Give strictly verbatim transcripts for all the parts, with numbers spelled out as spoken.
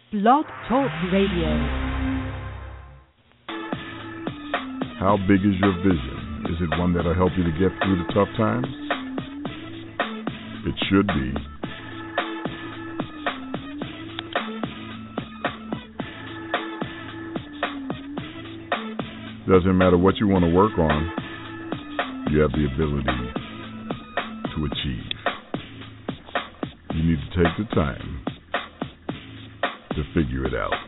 Blog Talk Radio. How big is your vision? Is it one that'll help you to get through the tough times? It should be. Doesn't matter what you want to work on, you have the ability to achieve. You need to take the time to figure it out.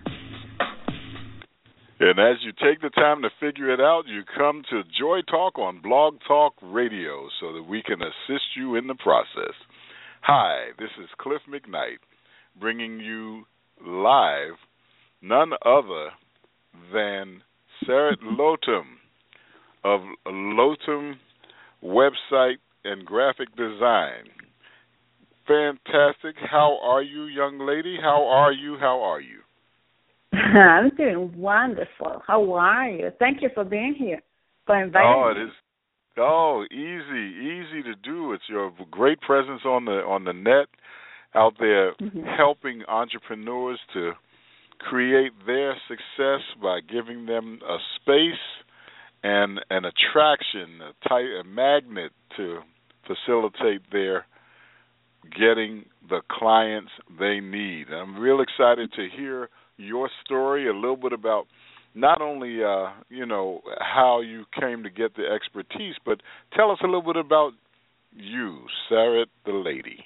And as you take the time to figure it out, you come to Joy Talk on Blog Talk Radio so that we can assist you in the process. Hi, this is Cliff McKnight bringing you live none other than Sarit Lotum of Lotum Website and Graphic Design. Fantastic. How are you, young lady? How are you? How are you? I'm doing wonderful. How are you? Thank you for being here, for inviting oh, me. it is. Oh, easy, easy to do. It's your great presence on the on the net, out there mm-hmm. helping entrepreneurs to create their success by giving them a space and an attraction, a, type, a magnet to facilitate their getting the clients they need. I'm real excited to hear your story, a little bit about not only, uh, you know, how you came to get the expertise, but tell us a little bit about you, Sarit the lady.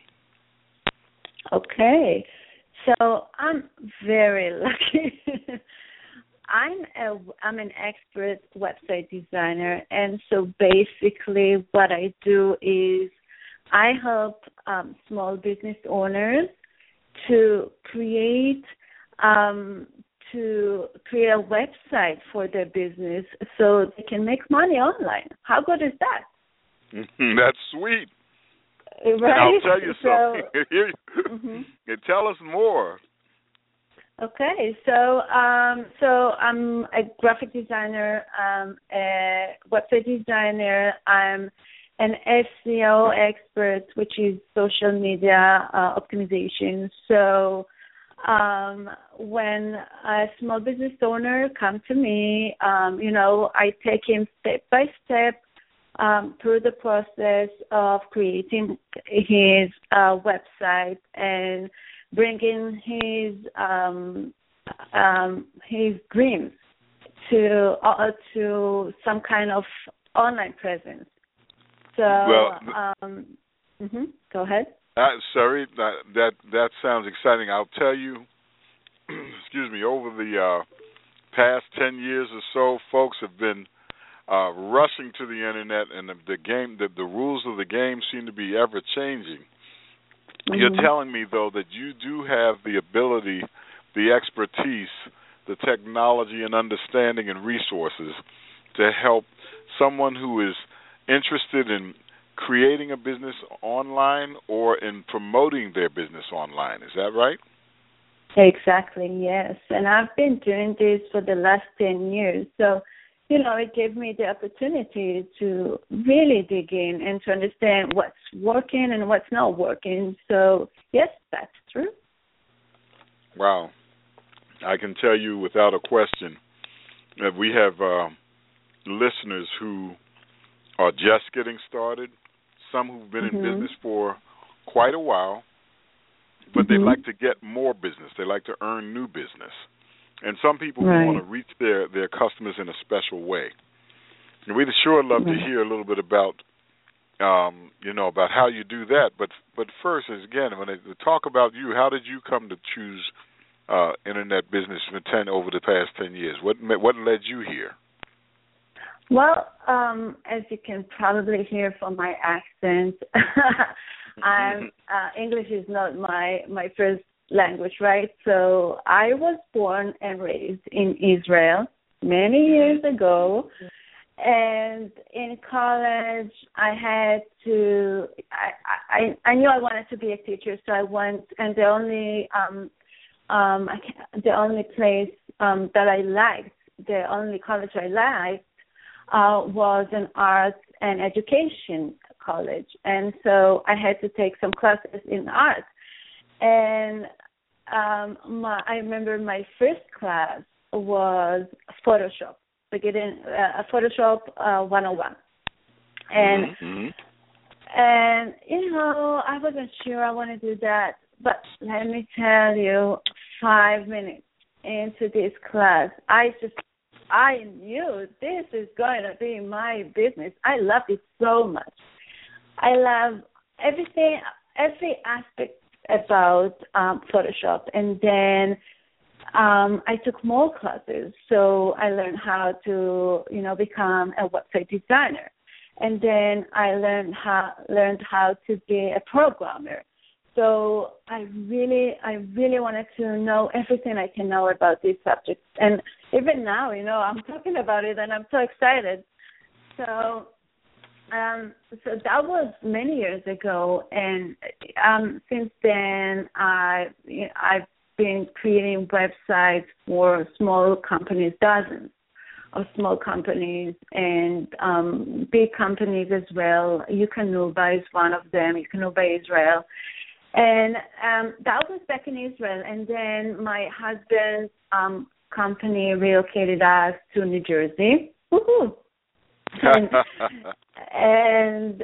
Okay. So I'm very lucky. I'm a I'm an expert website designer, and so basically what I do is I help um, small business owners to create um, to create a website for their business so they can make money online. How good is that? That's sweet. Right? And I'll tell you so, something. mm-hmm. And tell us more. Okay, so um, so I'm a graphic designer, um, a website designer. I'm an S E O expert, which is social media uh, optimization. So um, when a small business owner comes to me, um, you know, I take him step by step um, through the process of creating his uh, website and bringing his um, um, his dreams to uh, to some kind of online presence. So, well, um, mm-hmm, go ahead. Uh, sorry, that, that that sounds exciting. I'll tell you, excuse me, over the uh, past ten years or so, folks have been uh, rushing to the internet, and the, the game, the, the rules of the game seem to be ever changing. Mm-hmm. You're telling me, though, that you do have the ability, the expertise, the technology and understanding and resources to help someone who is interested in creating a business online or in promoting their business online. Is that right? Exactly, yes. And I've been doing this for the last ten years. So, you know, it gave me the opportunity to really dig in and to understand what's working and what's not working. So, yes, that's true. Wow. I can tell you without a question that we have uh, listeners who are just getting started, some who've been mm-hmm. in business for quite a while, but mm-hmm. they like to get more business. They like to earn new business. And some people right. who want to reach their, their customers in a special way. And we'd sure love right. to hear a little bit about, um, you know, about how you do that. But but first, is again, when they talk about you, how did you come to choose uh, internet business for ten over the past ten years? What what led you here? Well, um, as you can probably hear from my accent, I'm, uh, English is not my, my first language, right? So I was born and raised in Israel many years ago, and in college I had to, I, I, I knew I wanted to be a teacher, so I went, and the only, um, um, I can't, the only place um, that I liked, the only college I liked, Uh, was an arts and education college, and so I had to take some classes in art. And um, my, I remember my first class was Photoshop, beginning uh, Photoshop uh, one oh one, and mm-hmm. and you know I wasn't sure I want to do that, but let me tell you, five minutes into this class, I just I knew this is going to be my business. I loved it so much. I love everything, every aspect about um, Photoshop. And then um, I took more classes, so I learned how to, you know, become a website designer. And then I learned how learned how to be a programmer. So I really, I really wanted to know everything I can know about these subjects. And even now, you know, I'm talking about it and I'm so excited. So, um, so that was many years ago. And um, since then, I, you know, I've been creating websites for small companies, dozens of small companies and um, big companies as well. Yukanuba is one of them, Yukanuba Israel. And um, that was back in Israel. And then my husband's um, company relocated us to New Jersey. Woohoo! and and,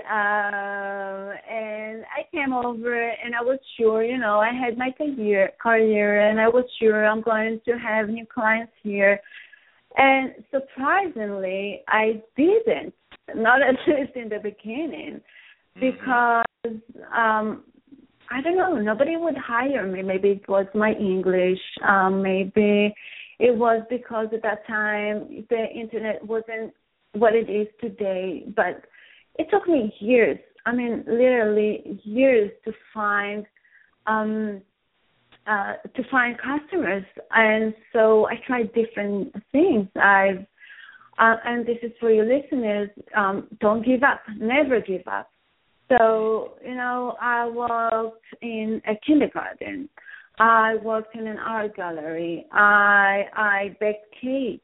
uh, and I came over, and I was sure, you know, I had my career, career, and I was sure I'm going to have new clients here. And surprisingly, I didn't, not at least in the beginning, because um, I don't know, nobody would hire me. Maybe it was my English. Um, maybe it was because at that time the internet wasn't what it is today. But it took me years, I mean, literally years to find um, uh, to find customers. And so I tried different things. I've uh, and this is for your listeners, um, don't give up, never give up. So, you know, I worked in a kindergarten. I worked in an art gallery. I I baked cakes.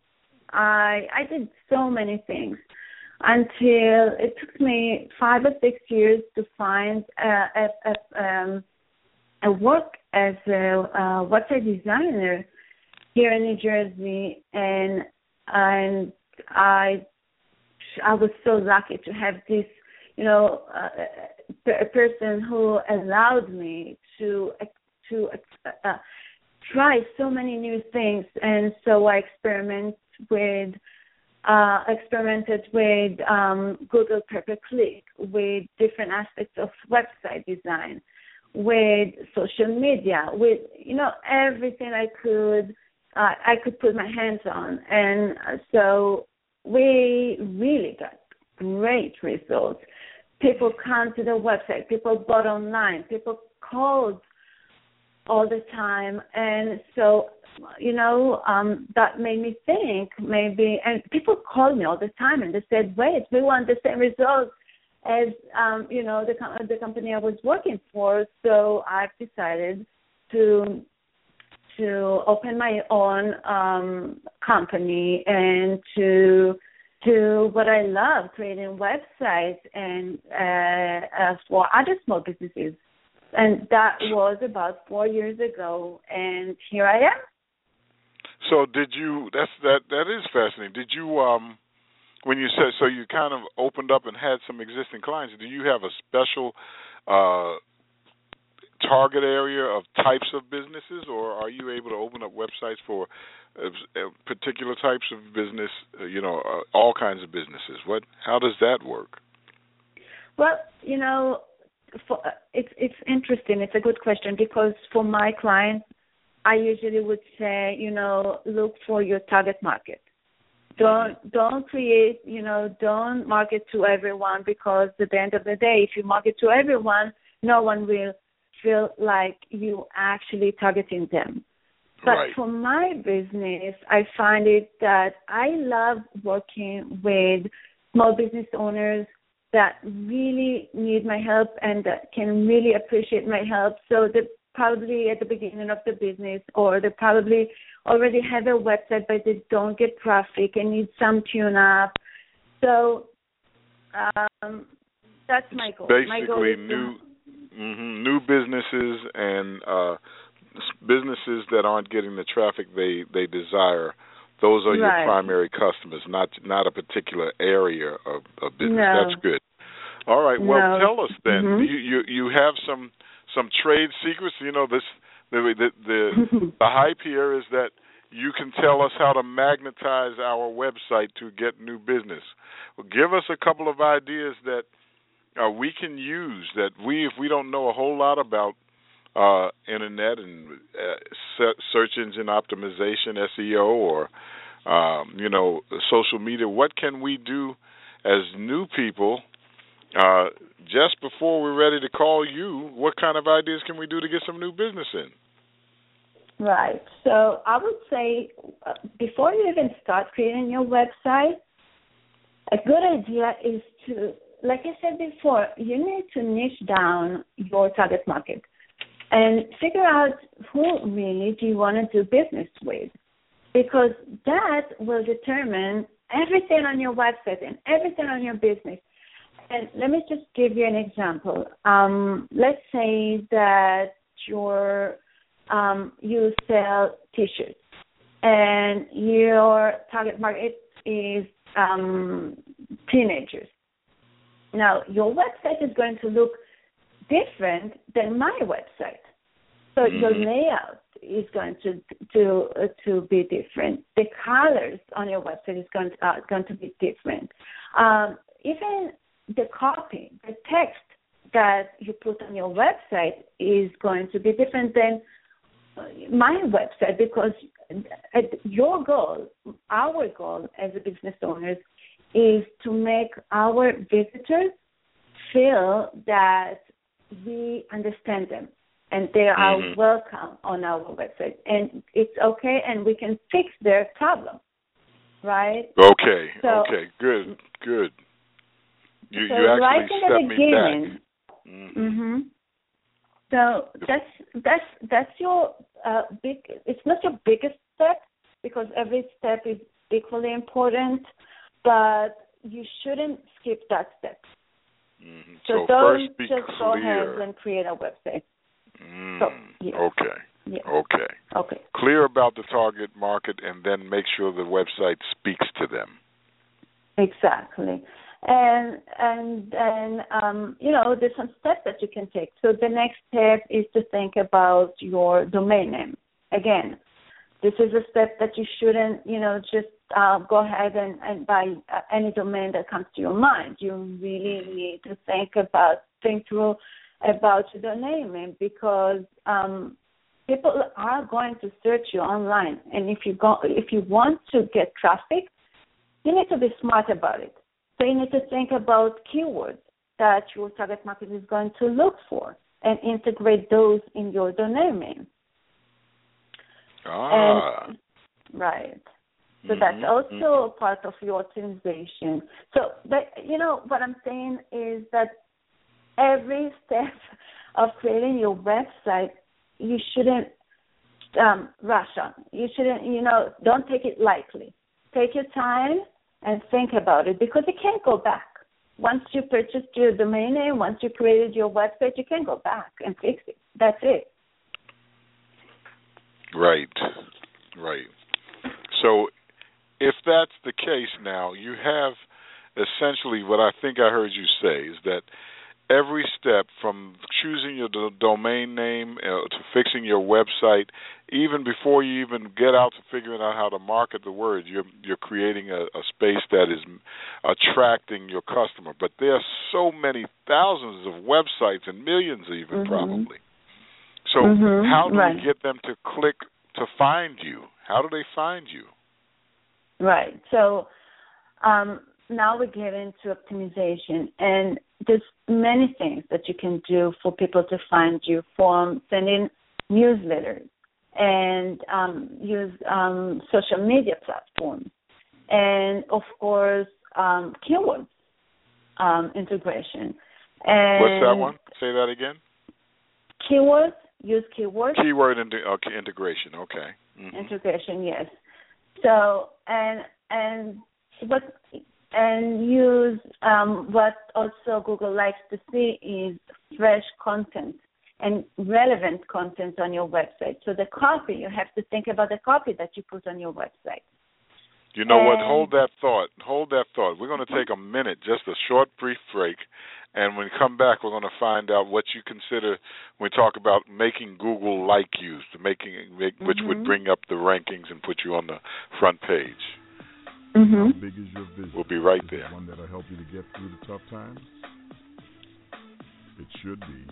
I I did so many things until it took me five or six years to find a a, a, um, a work as a uh, website designer here in New Jersey, and and I I was so lucky to have this, you know, uh, a person who allowed me to to uh, try so many new things, and so I experiment with uh, experimented with um, Google pay-per-click, with different aspects of website design, with social media, with, you know, everything I could uh, I could put my hands on, and so we really got great results. People come to the website, people bought online, people called all the time. And so, you know, um, that made me think maybe, and people called me all the time and they said, wait, we want the same results as, um, you know, the, the company I was working for. So I've decided to to open my own um, company and to to what I love, creating websites and uh, uh, for other small businesses. And that was about four years ago, and here I am. So did you, that's, that, that is fascinating. Did you, um, when you said, so you kind of opened up and had some existing clients, do you have a special uh, target area of types of businesses, or are you able to open up websites for uh, particular types of business, uh, you know, uh, all kinds of businesses? What? How does that work? Well, you know, for, uh, it's it's interesting. It's a good question, because for my clients, I usually would say, you know, look for your target market. Don't don't create, you know, don't market to everyone, because at the end of the day, if you market to everyone, no one will feel like you actually targeting them. But right. For my business, I find it that I love working with small business owners that really need my help and that can really appreciate my help. So they're probably at the beginning of the business, or they probably already have a website, but they don't get traffic and need some tune-up. So um, that's my goal. Basically, my goal is new to, mm-hmm, new businesses and uh, businesses that aren't getting the traffic they, they desire, those are Right. your primary customers, not not a particular area of, of business. No. That's good. All right. Well, No. tell us then. Mhm. You, you you have some some trade secrets. You know, this the the the, the hype here is that you can tell us how to magnetize our website to get new business. Well, give us a couple of ideas that uh, we can use that we, if we don't know a whole lot about uh, internet and uh, search engine optimization, S E O, or um, you know, social media. What can we do as new people uh, just before we're ready to call you? What kind of ideas can we do to get some new business in? Right. So I would say uh, before you even start creating your website, a good idea is to, like I said before, you need to niche down your target market and figure out who really do you want to do business with, because that will determine everything on your website and everything on your business. And let me just give you an example. Um, let's say that your Um, you sell T-shirts, and your target market is um, teenagers. Now, your website is going to look different than my website, so mm-hmm. your layout is going to to uh, to be different. The colors on your website is going to, uh, going to be different. Um, even the copy, the text that you put on your website is going to be different than my website, because your goal, our goal as a business owners, is to make our visitors feel that we understand them and they are mm-hmm. welcome on our website, and it's okay, and we can fix their problem, right? Okay, so, okay, good, good. You, so you actually right in stepped the me beginning, back. Mm-hmm. Mm-hmm. So that's that's that's your uh, big. It's not your biggest step, because every step is equally important, but you shouldn't skip that step. Mm-hmm. So, so don't first be just clear. go ahead and create a website. Mm, so, yeah. Okay. Yeah. Okay. Okay. Clear about the target market, and then make sure the website speaks to them. Exactly. And and then um, you know, there's some steps that you can take. So the next step is to think about your domain name. Again, this is a step that you shouldn't, you know, just uh, go ahead and, and buy uh, any domain that comes to your mind. You really need to think about, think through about your domain name, because um, people are going to search you online, and if you go, if you want to get traffic, you need to be smart about it. So you need to think about keywords that your target market is going to look for and integrate those in your domain name. Ah. And, right. So mm-hmm. that's also part of your optimization. So, but, you know, what I'm saying is that every step of creating your website, you shouldn't um, rush on. You shouldn't, you know, don't take it lightly. Take your time and think about it, because you can't go back. Once you purchased your domain name, once you created your website, you can't go back and fix it. That's it. Right, right. So if that's the case now, you have essentially what I think I heard you say is that every step from choosing your do- domain name uh, to fixing your website, even before you even get out to figuring out how to market the word, you're you're creating a, a space that is attracting your customer. But there are so many thousands of websites, and millions even, mm-hmm. probably. So mm-hmm. how do right. we get them to click to find you? How do they find you? Right. So um, now we get into optimization, and there's many things that you can do for people to find you, from sending newsletters and um, use um, social media platforms, and of course um, keywords um, integration. And what's that one? Say that again. Keywords. Use keywords. Keyword into, okay, integration. Okay. Mm-hmm. Integration. Yes. So and and what. And use um, what also Google likes to see is fresh content. and relevant content on your website. So the copy, you have to think about the copy that you put on your website. You know and, what? Hold that thought. Hold that thought. We're going to take a minute, just a short, brief break, and when we come back, we're going to find out what you consider when we talk about making Google like you, making make, which mm-hmm. would bring up the rankings and put you on the front page. Mm-hmm. How big is your vision? We'll be right is there. It one that'll help you to get through the tough times? It should be.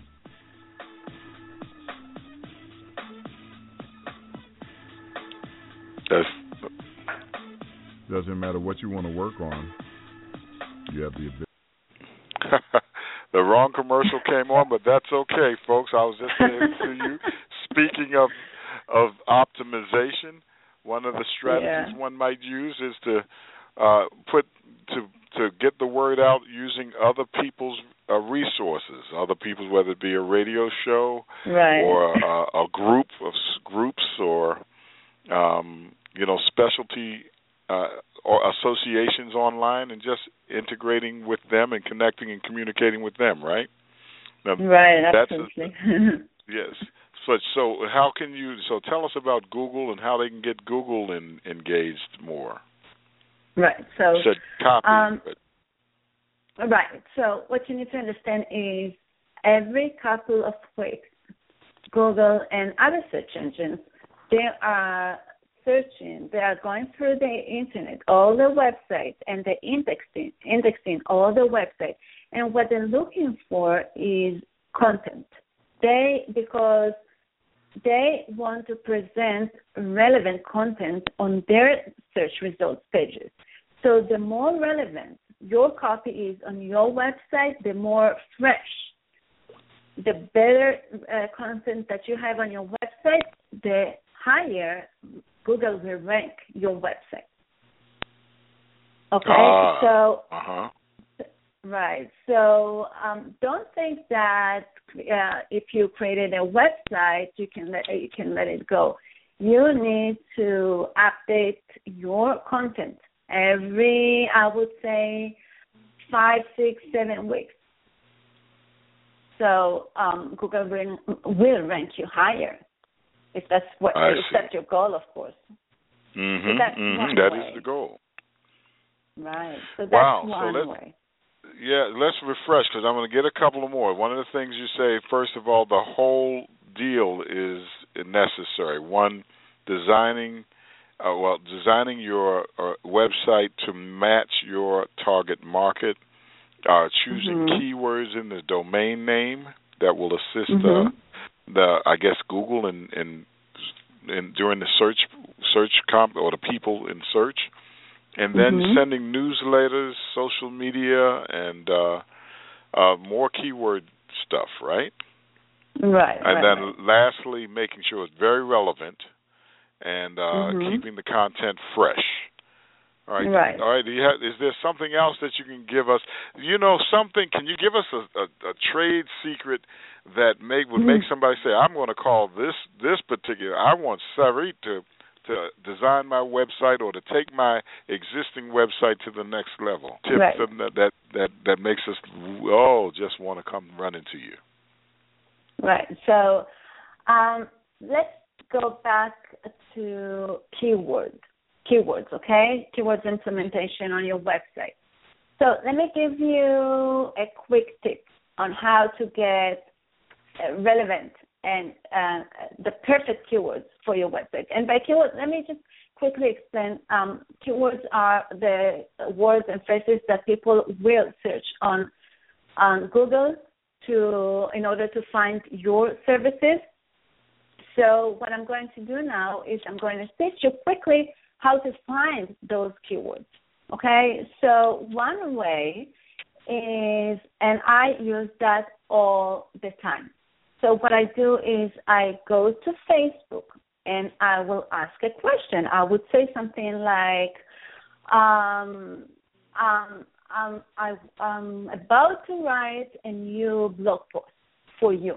That's, Doesn't matter what you want to work on. You have the ability. the wrong commercial came on, but that's okay, folks. I was just saying to you, speaking of of optimization, one of the strategies yeah. one might use is to uh, put to to get the word out using other people's uh, resources, other people's, whether it be a radio show right. or uh, a group of groups or um, you know specialty uh, or associations online, and just integrating with them and connecting and communicating with them. Right. Now, right. That's absolutely. a, yes. So, so how can you? So, tell us about Google and how they can get Google in, engaged more. Right. So, you said copy. Um, but. Right. So, what you need to understand is every couple of weeks, Google and other search engines, they are searching. They are going through the internet, all the websites, and they're indexing, indexing all the websites. And what they're looking for is content. They because they want to present relevant content on their search results pages. So the more relevant your copy is on your website, the more fresh, the better uh, content that you have on your website, the higher Google will rank your website. Okay, ah, so uh-huh. right. So um, don't think that uh, if you created a website, you can let you can let it go. You need to update your content every, I would say, five, six, seven weeks. So um, Google will, will rank you higher, if that's what I if see. that's your goal, of course. Mm-hmm, so that's mm-hmm. one That way. is the goal. Right. So that's wow. one so let's, way. Yeah, let's refresh, because I'm going to get a couple of more. One of the things you say, first of all, the whole deal is necessary. One, designing, uh, well, designing your uh, website to match your target market, uh, choosing mm-hmm. keywords in the domain name that will assist mm-hmm. uh, the, I guess, Google in, in, in during the search search comp or the people in search. And then mm-hmm. sending newsletters, social media, and uh, uh, more keyword stuff, right? Right. And right, then right. lastly, making sure it's very relevant and uh, mm-hmm. keeping the content fresh. All right. Right. All right. Do you have, is there something else that you can give us? You know, something. Can you give us a, a, a trade secret that make would make somebody say, "I'm going to call this this particular. I want Sarit to." to design my website or to take my existing website to the next level. Tips right. that, that that that makes us oh just want to come run into you. Right. So um, let's go back to keywords. Keywords, okay? Keywords implementation on your website. So let me give you a quick tip on how to get relevant and uh, the perfect keywords for your website. And by keywords, let me just quickly explain. Um, keywords are the words and phrases that people will search on on Google to in order to find your services. So what I'm going to do now is I'm going to teach you quickly how to find those keywords. Okay? So one way is, and I use that all the time. So what I do is I go to Facebook and I will ask a question. I would say something like, um, um, um, I, I'm about to write a new blog post for you.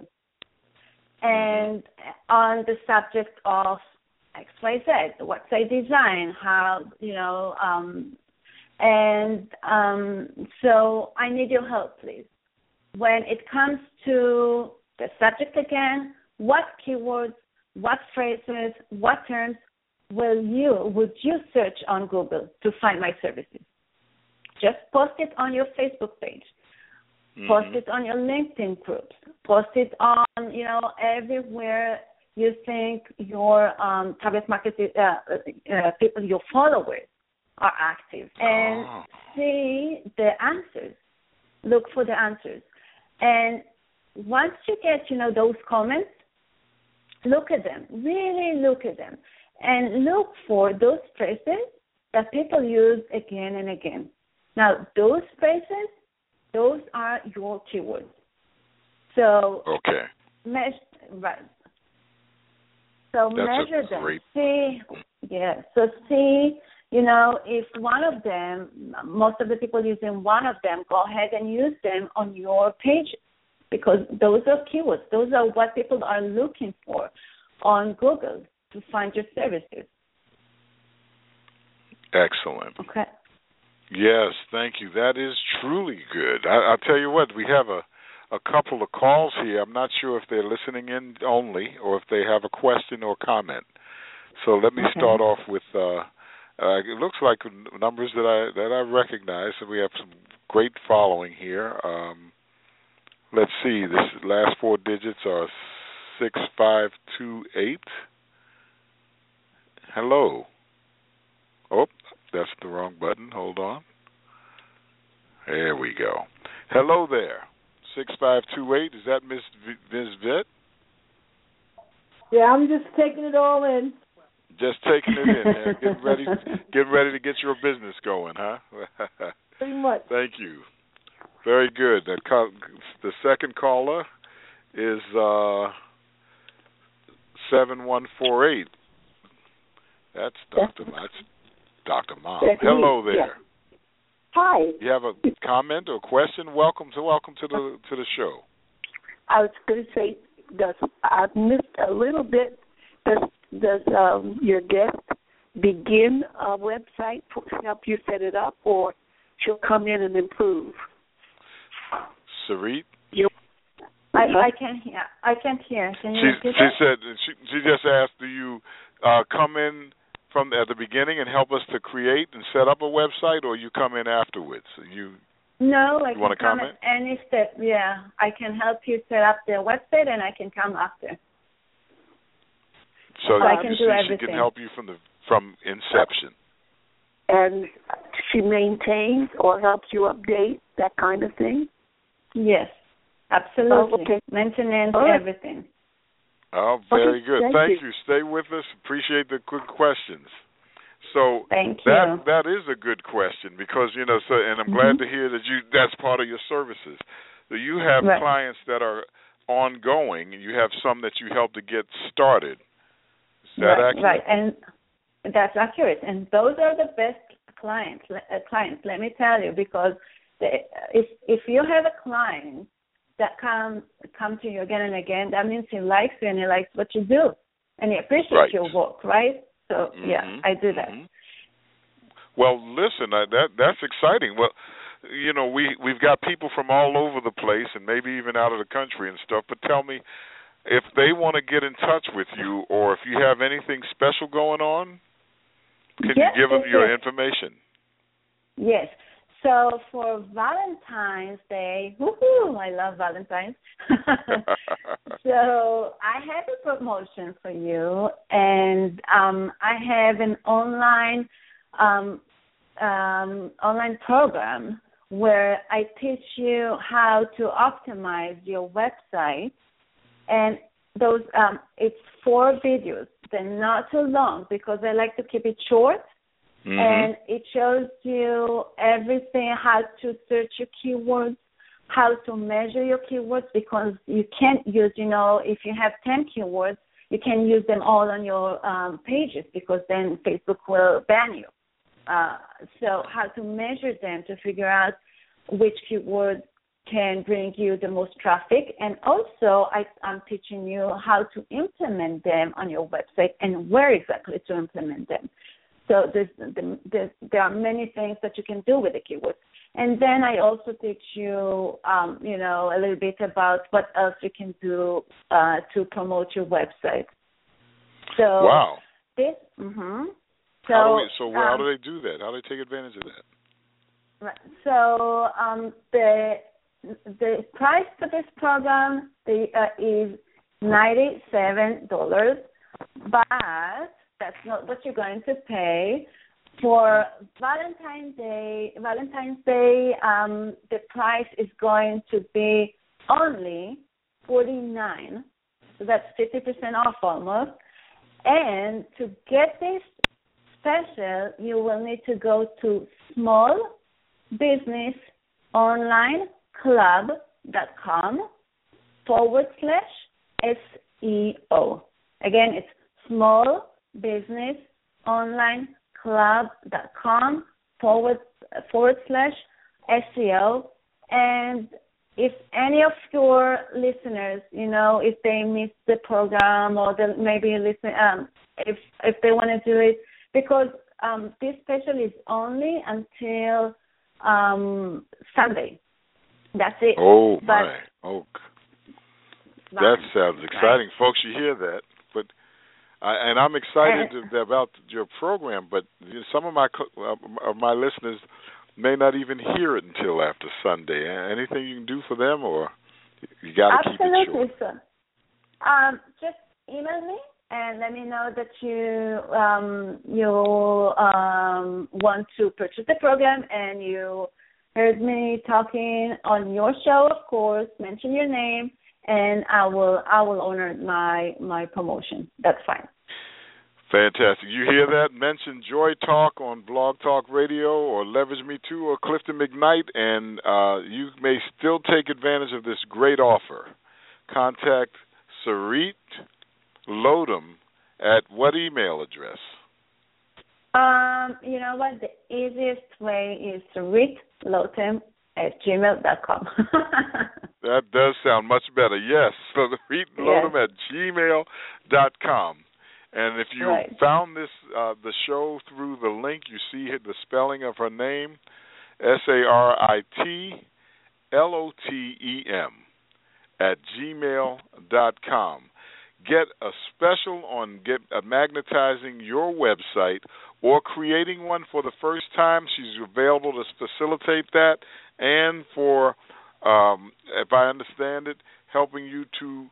And on the subject of X Y Z, website design, how, you know, um, and um, so I need your help, please. When it comes to the subject again, what keywords, what phrases, what terms will you would you search on Google to find my services? Just post it on your Facebook page. Mm-hmm. Post it on your LinkedIn groups. Post it on, you know, everywhere you think your um, target market uh, uh, people, your followers, are active, and oh. see the answers. Look for the answers. And once you get, you know, those comments, look at them. Really look at them. And look for those phrases that people use again and again. Now, those phrases, those are your keywords. So, okay. Measure, right. So That's measure them. Great... See, yeah. So see, you know, if one of them, most of the people using one of them, go ahead and use them on your pages, because those are keywords. Those are what people are looking for on Google to find your services. Excellent. Okay. Yes, thank you. That is truly good. I, I'll tell you what, we have a, a couple of calls here. I'm not sure if they're listening in only or if they have a question or comment. So let me okay. start off with, uh, uh, it looks like numbers that I that I recognize. So we have some great following here. Um, let's see, this last four digits are six five two eight. Hello. Oh, that's the wrong button. Hold on. There we go. Hello there. six five two eight. Is that Miss v- Miz Vitt? Yeah, I'm just taking it all in. Just taking it in. Man. Getting ready, getting ready to get your business going, huh? Pretty much. Thank you. Very good. That call, the second caller is uh, seven one four eight. That's Doctor That's Doctor Mom. That's Hello me. there. Yeah. Hi. You have a comment or question? Welcome to welcome to the to the show. I was going to say, does I missed a little bit. Does does um, your guest begin a website to help you set it up, or she'll come in and improve? Sarit? You. I, I can't hear. I can't hear. Can you she, repeat she that? said she she just asked, do you uh, come in from at the beginning and help us to create and set up a website, or you come in afterwards? You No, I you can want to come comment? at any step. Yeah, I can help you set up the website, and I can come after. So I can you do see, everything. she can help you from the from inception. And she maintains or helps you update that kind of thing? Yes, absolutely. Oh, okay. Maintenance, right. everything. Oh, very okay, good. Thank, Thank you. you. Stay with us. Appreciate the good questions. So Thank that you. that is a good question because you know. So, and I'm mm-hmm. glad to hear that you that's part of your services. So you have right. clients that are ongoing, and you have some that you help to get started. Is that right, accurate? Right, and that's accurate. And those are the best clients. Uh, clients, let me tell you, because they, if if you have a client that come come to you again and again, that means he likes you and he likes what you do, and he appreciates right. your work, right? So mm-hmm. yeah, I do that. Mm-hmm. Well, listen, uh, that that's exciting. Well, you know, we we've got people from all over the place, and maybe even out of the country and stuff. But tell me, if they want to get in touch with you, or if you have anything special going on, can yes, you give them your yes. information? Yes. So for Valentine's Day, woohoo, I love Valentine's. So I have a promotion for you, and um, I have an online um, um, online program where I teach you how to optimize your website. And those, um, it's four videos. They're not too long because I like to keep it short. Mm-hmm. And it shows you everything, how to search your keywords, how to measure your keywords, because you can't use, you know, if you have ten keywords, you can use them all on your um, pages because then Facebook will ban you. Uh, so how to measure them to figure out which keywords can bring you the most traffic. And also I, I'm teaching you how to implement them on your website and where exactly to implement them. So there's, there's, there are many things that you can do with the keywords. And then I also teach you, um, you know, a little bit about what else you can do uh, to promote your website. So wow. This. Mm-hmm. So how do we, so how um, do they do that? How do they take advantage of that? Right. So um, the the price for this program the, uh, is ninety-seven dollars, but that's not what you're going to pay. For Valentine's Day, Valentine's Day, um, the price is going to be only forty-nine dollars. So that's fifty percent off almost. And to get this special, you will need to go to small business online club dot com forward slash S E O. Again, it's small business online club dot com forward forward slash S E O. And if any of your listeners, you know, if they missed the program or they maybe listen, um, if if they want to do it, because um, this special is only until um, Sunday. That's it. Oh but, my! Oh, that sounds exciting, right. folks. You hear that? But I, and I'm excited to, about your program. But some of my uh, of my listeners may not even hear it until after Sunday. Anything you can do for them, or you got to keep it short? Absolutely, sir. Um, just email me and let me know that you um, you um, want to purchase the program, and you heard me talking on your show, of course. Mention your name, and I will I will honor my my promotion. That's fine. Fantastic. You hear that? Mention Joy Talk on Blog Talk Radio or Leverage Me Too or Clifton McKnight, and uh, you may still take advantage of this great offer. Contact Sarit Lodum at what email address? Um, you know what? The easiest way is Sarit Lodum at gmail dot com. That does sound much better. Yes. So Sarit Lodum yes. at gmail dot com. And if you right. found this uh, the show through the link, you see the spelling of her name, S A R I T L O T E M at gmail dot com. Get a special on get uh, magnetizing your website or creating one for the first time. She's available to facilitate that, and for, um, if I understand it, helping you to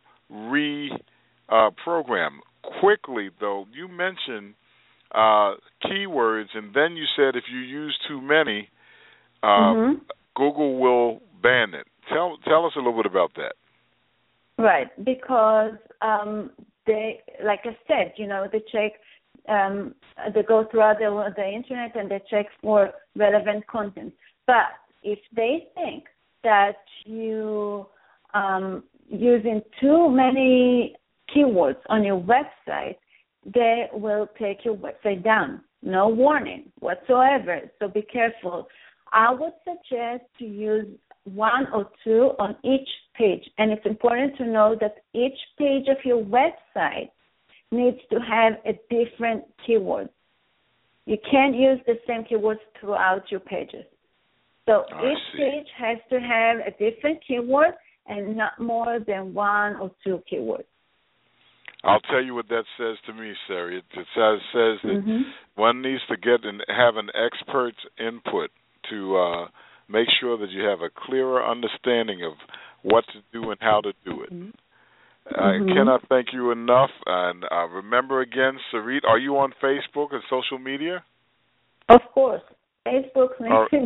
re-program. Uh, Quickly, though, you mentioned uh, keywords, and then you said if you use too many, uh, mm-hmm. Google will ban it. Tell tell us a little bit about that. Right, because um, they, like I said, you know, they check, um, they go throughout the, the internet and they check for relevant content. But if they think that you um, using too many keywords on your website, they will take your website down. No warning whatsoever. So be careful. I would suggest to use one or two on each page. And it's important to know that each page of your website needs to have a different keyword. You can't use the same keywords throughout your pages. So I each see. page has to have a different keyword and not more than one or two keywords. I'll tell you what that says to me, Sarah. It, it says, says that mm-hmm. one needs to get and have an expert's input to uh, make sure that you have a clearer understanding of what to do and how to do it. Mm-hmm. I cannot thank you enough. And uh, remember again, Sarit, are you on Facebook and social media? Of course. Facebook, LinkedIn,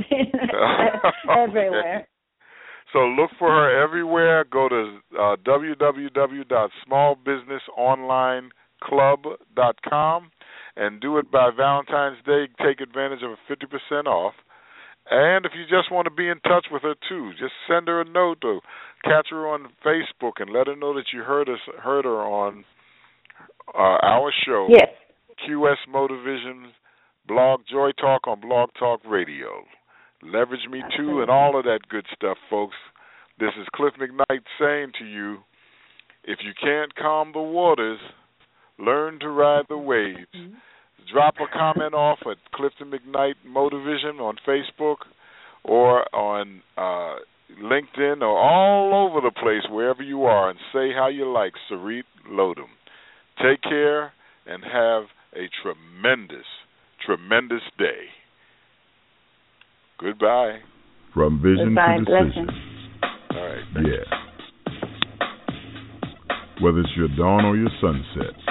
oh. everywhere. Okay. So look for her everywhere. Go to uh, w w w dot small business online club dot com and do it by Valentine's Day. Take advantage of a fifty percent off. And if you just want to be in touch with her, too, just send her a note or catch her on Facebook and let her know that you heard us, heard her on uh, our show, yes. Q S Motivision Blog Joy Talk on Blog Talk Radio. Leverage Me Too and all of that good stuff, folks. This is Cliff McKnight saying to you, if you can't calm the waters, learn to ride the waves. drop a comment off at Clifton McKnight Motivision on Facebook or on uh, LinkedIn or all over the place, wherever you are, and say how you like Sarit Lodum. Take care and have a tremendous, tremendous day. Goodbye. From vision Goodbye. to decision. Blessings. All right. Yeah. Whether it's your dawn or your sunset,